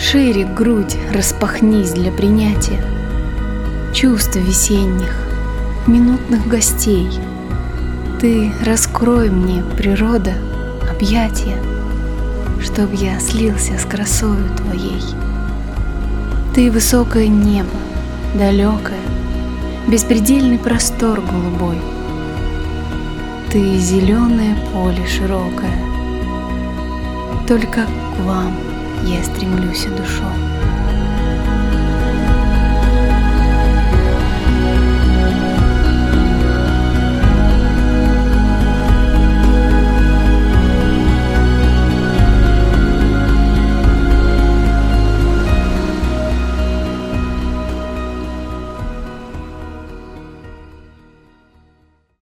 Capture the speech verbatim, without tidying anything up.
Шире грудь распахнись для принятия чувств весенних, минутных гостей. Ты раскрой мне, природа, объятия, чтоб я слился с красою твоей. Ты высокое небо, далекое, беспредельный простор голубой. Ты зеленое поле широкое, только к вам я стремлюсь душой.